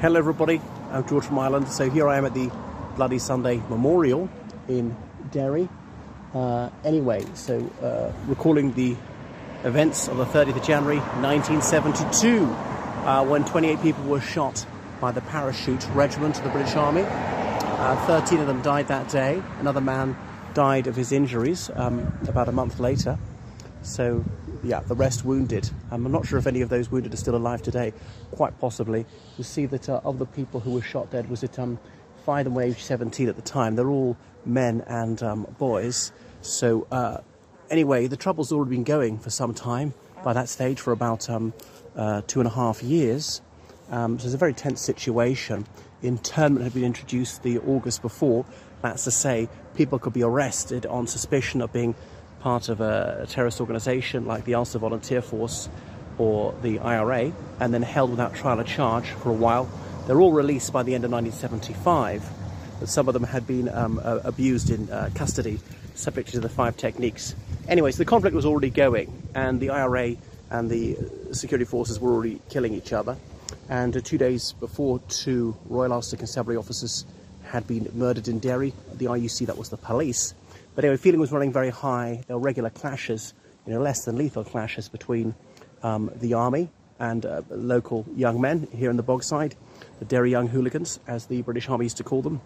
Hello everybody, I'm George from Ireland. So here I am at the Bloody Sunday Memorial in Derry. Recalling the events of the 30th of January 1972 when 28 people were shot by the Parachute Regiment of the British Army. 13 of them died that day. Another man died of his injuries about a month later. So, yeah, the rest wounded. I'm not sure if any of those wounded are still alive today. Quite possibly. You see that of the people who were shot dead, was it 5 of them were aged 17 at the time. They're all men and boys. So, anyway, the trouble's already been going for some time. By that stage, for about 2.5 years. So it's a very tense situation. Internment had been introduced the August before. That's to say, people could be arrested on suspicion of being part of a terrorist organisation like the Ulster Volunteer Force or the IRA, and then held without trial or charge for a while. They're all released by the end of 1975, but some of them had been abused in custody, subject to the 5 techniques. Anyway, so the conflict was already going, and the IRA and the security forces were already killing each other. And 2 days before, 2 Royal Ulster Constabulary officers had been murdered in Derry. The RUC, that was the police. But anyway, feeling was running very high. There were regular clashes, less than lethal clashes between the army and local young men here in the Bogside, the Derry Young Hooligans, as the British Army used to call them.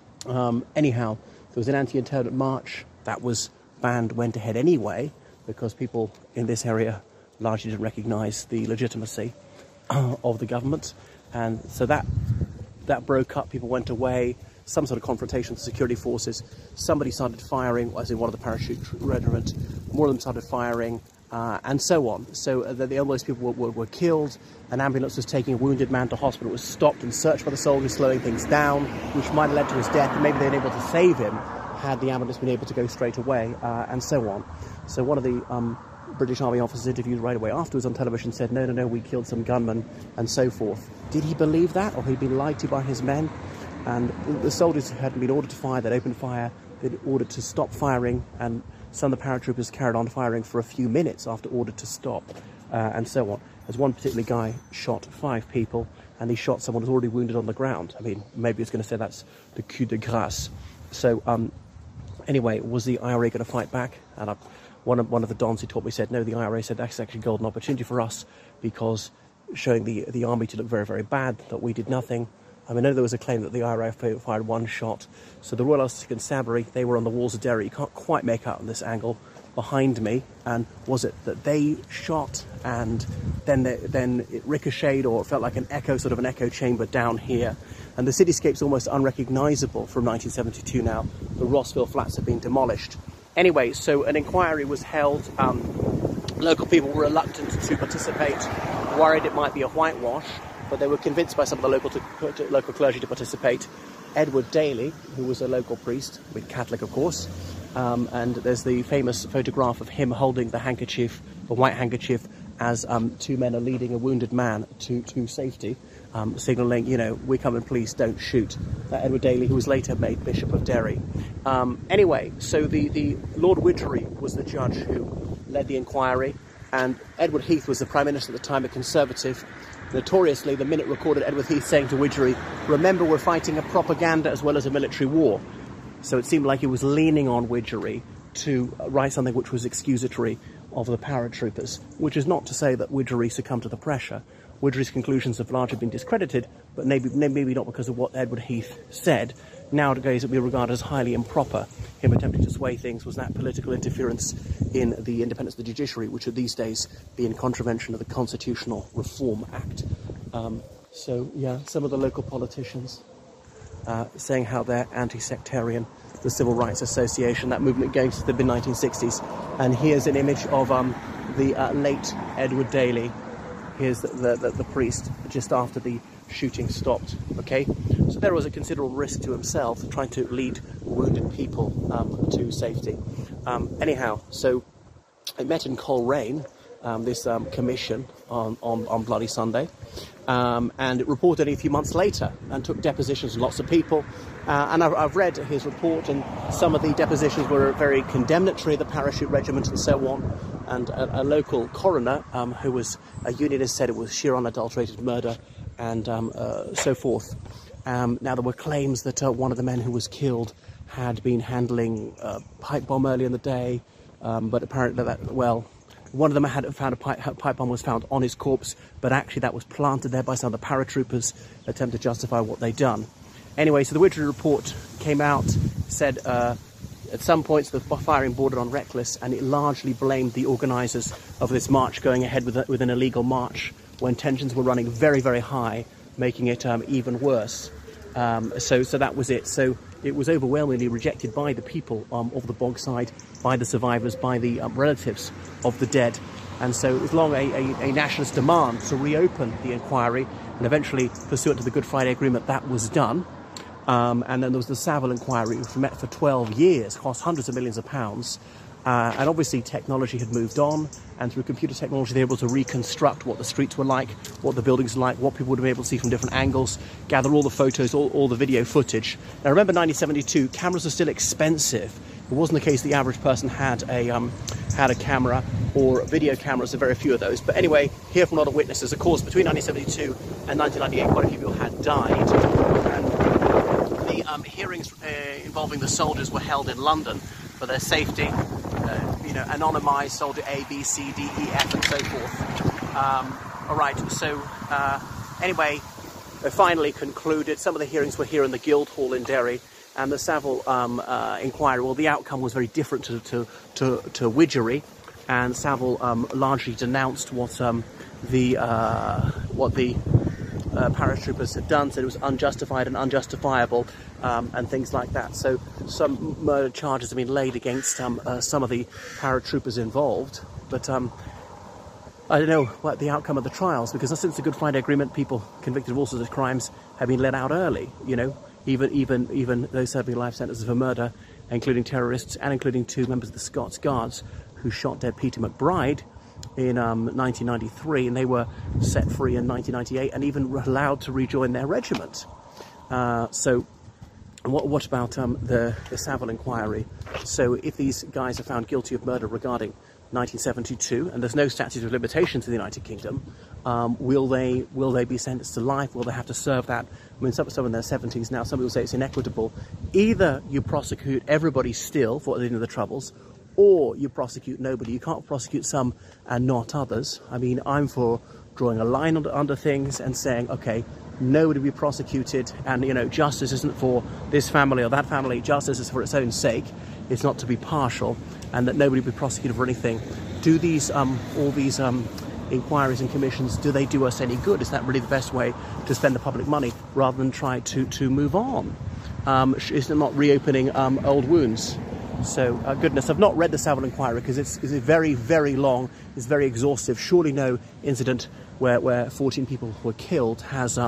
Anyhow, there was an anti-internment march that was banned, went ahead anyway, because people in this area largely didn't recognise the legitimacy of the government. And so that broke up, people went away. Some sort of confrontation with security forces. Somebody started firing, as in one of the Parachute Regiment. More of them started firing, and so on. So the most people were killed. An ambulance was taking a wounded man to hospital. It was stopped and searched by the soldiers, slowing things down, which might have led to his death. And maybe they'd been able to save him had the ambulance been able to go straight away, and so on. So one of the British Army officers interviewed right away afterwards on television said, no, we killed some gunmen, and so forth. Did he believe that, or had he been lied to by his men? And the soldiers hadn't been ordered to fire, they'd opened fire, they'd ordered to stop firing, and some of the paratroopers carried on firing for a few minutes after ordered to stop, and so on. As one particular guy shot 5 people, and he shot someone who was already wounded on the ground. I mean, maybe it's going to say that's the coup de grace. So, anyway, was the IRA going to fight back? And one of the dons who taught me said, no, the IRA said that's actually a golden opportunity for us, because showing the army to look very, very bad, that we did nothing. I know there was a claim that the IRA fired 1 shot. So the Royal Ulster Constabulary, they were on the walls of Derry. You can't quite make out on this angle behind me. And was it that they shot and then it ricocheted, or it felt like an echo, sort of an echo chamber down here? And the cityscape's almost unrecognisable from 1972 now. The Rossville flats have been demolished. Anyway, so an inquiry was held. Local people were reluctant to participate, worried it might be a whitewash. But they were convinced by some of the local clergy to participate. Edward Daly, who was a local priest, with Catholic of course, and there's the famous photograph of him holding the handkerchief, the white handkerchief, as 2 men are leading a wounded man to safety, signalling, we come and please don't shoot. Edward Daly, who was later made Bishop of Derry. Anyway, so the Lord Widgery was the judge who led the inquiry, and Edward Heath was the Prime Minister at the time, a Conservative. Notoriously, the Minute recorded Edward Heath saying to Widgery, remember, we're fighting a propaganda as well as a military war. So it seemed like he was leaning on Widgery to write something which was excusatory of the paratroopers, which is not to say that Widgery succumbed to the pressure. Widgery's conclusions have largely been discredited, but maybe not because of what Edward Heath said. Nowadays it would be regarded as highly improper. Him attempting to sway things was that political interference in the independence of the judiciary, which would these days be in contravention of the Constitutional Reform Act. So, yeah, some of the local politicians saying how they're anti-sectarian. The Civil Rights Association, that movement going to the mid-1960s. And here's an image of the late Edward Daly. Here's the priest just after the shooting stopped, okay? So there was a considerable risk to himself trying to lead wounded people to safety. Anyhow, so I met in Coleraine, this commission on Bloody Sunday, and it reported only a few months later and took depositions from lots of people. And I've read his report, and some of the depositions were very condemnatory of the Parachute Regiment and so on. And a local coroner, who was a unionist, said it was sheer unadulterated murder. and so forth. Now, there were claims that one of the men who was killed had been handling a pipe bomb earlier in the day, but apparently one of them had found a pipe bomb was found on his corpse, but actually that was planted there by some of the paratroopers, attempt to justify what they'd done. Anyway, so the Widgery report came out, said at some points the firing bordered on reckless, and it largely blamed the organisers of this march going ahead with an illegal march when tensions were running very, very high, making it even worse. So that was it. So it was overwhelmingly rejected by the people of the Bogside, by the survivors, by the relatives of the dead. And so it was long a nationalist demand to reopen the inquiry, and eventually, pursuant to the Good Friday Agreement, that was done. And then there was the Savile inquiry, which met for 12 years, cost hundreds of millions of pounds. And obviously technology had moved on, and through computer technology they were able to reconstruct what the streets were like, what the buildings were like, what people would be able to see from different angles, gather all the photos, all the video footage. Now remember 1972, cameras were still expensive. It wasn't the case the average person had a camera or video cameras, so very few of those. But anyway, hear from a lot of witnesses. Of course, between 1972 and 1998, quite a few people had died. And the hearings involving the soldiers were held in London for their safety. Anonymised soldier A, B, C, D, E, F, and so forth. All right, so anyway, they finally concluded. Some of the hearings were here in the Guildhall in Derry, and the Savile inquiry, well, the outcome was very different to Widgery, and Savile largely denounced what the paratroopers had done, said it was unjustified and unjustifiable, and things like that. So some murder charges have been laid against some of the paratroopers involved, but I don't know what the outcome of the trials, because since the Good Friday Agreement, people convicted of all sorts of crimes have been let out early, even those serving life sentences for murder, including terrorists and including 2 members of the Scots Guards who shot dead Peter McBride in 1993, and they were set free in 1998 and even allowed to rejoin their regiment. So what about the Savile inquiry? So if these guys are found guilty of murder regarding 1972, and there's no statute of limitations in the United Kingdom, will they be sentenced to life? Will they have to serve that? I mean, some in their 70s now. Some people say it's inequitable. Either you prosecute everybody still for the end of the Troubles, or you prosecute nobody. You can't prosecute some and not others. I mean, I'm for drawing a line under things and saying, okay, nobody be prosecuted, and justice isn't for this family or that family. Justice is for its own sake. It's not to be partial, and that nobody be prosecuted for anything. Do these all these inquiries and commissions, do they do us any good? Is that really the best way to spend the public money rather than try to move on? Is it not reopening old wounds? So, goodness, I've not read the Savile inquiry because it's very, very long, it's very exhaustive. Surely no incident where 14 people were killed has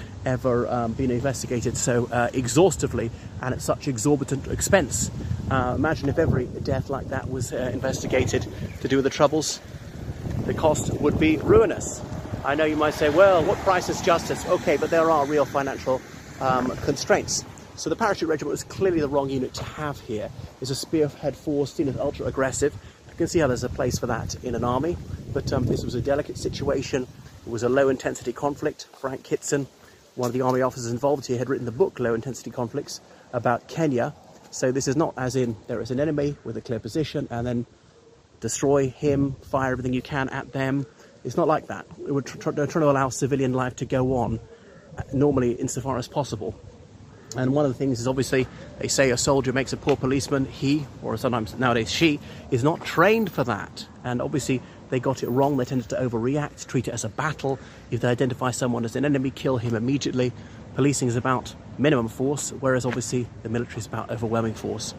ever been investigated so exhaustively and at such exorbitant expense. Imagine if every death like that was investigated to do with the Troubles. The cost would be ruinous. I know you might say, well, what price is justice? Okay, but there are real financial constraints. So the parachute regiment was clearly the wrong unit to have here. It's a spearhead force, seen as ultra aggressive. You can see how there's a place for that in an army, but this was a delicate situation. It was a low intensity conflict. Frank Kitson, one of the army officers involved here, had written the book Low Intensity Conflicts about Kenya. So this is not as in there is an enemy with a clear position and then destroy him, fire everything you can at them. It's not like that. They're trying to allow civilian life to go on normally insofar as possible. And one of the things is, obviously, they say a soldier makes a poor policeman. He, or sometimes nowadays she, is not trained for that. And obviously they got it wrong. They tended to overreact, treat it as a battle. If they identify someone as an enemy, kill him immediately. Policing is about minimum force, whereas obviously the military is about overwhelming force.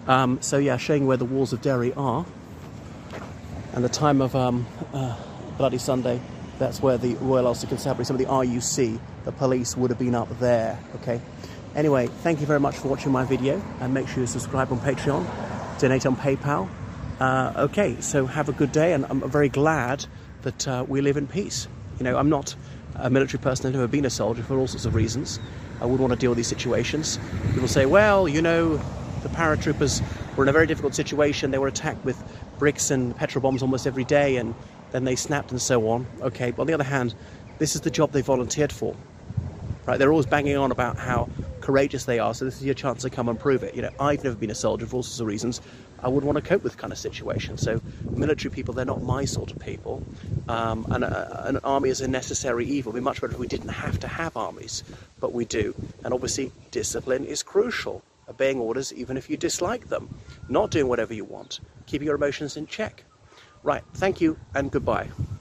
So yeah, showing where the walls of Derry are. And the time of Bloody Sunday, that's where the Royal Ulster Constabulary, some of the RUC, the police would have been up there, okay? Anyway, thank you very much for watching my video, and make sure you subscribe on Patreon, donate on PayPal. Okay, so have a good day, and I'm very glad that we live in peace. I'm not a military person. I've never been a soldier for all sorts of reasons. I wouldn't want to deal with these situations. People say, well, the paratroopers were in a very difficult situation. They were attacked with bricks and petrol bombs almost every day, and then they snapped and so on. Okay, but on the other hand, This is the job they volunteered for. Right? They're always banging on about how courageous they are, so this is your chance to come and prove it. You know, I've never been a soldier for all sorts of reasons. I wouldn't want to cope with kind of situations. So military people, they're not my sort of people. And an army is a necessary evil. It'd be much better if we didn't have to have armies, but we do. And obviously discipline is crucial. Obeying orders even if you dislike them. Not doing whatever you want. Keeping your emotions in check. Right, thank you and goodbye.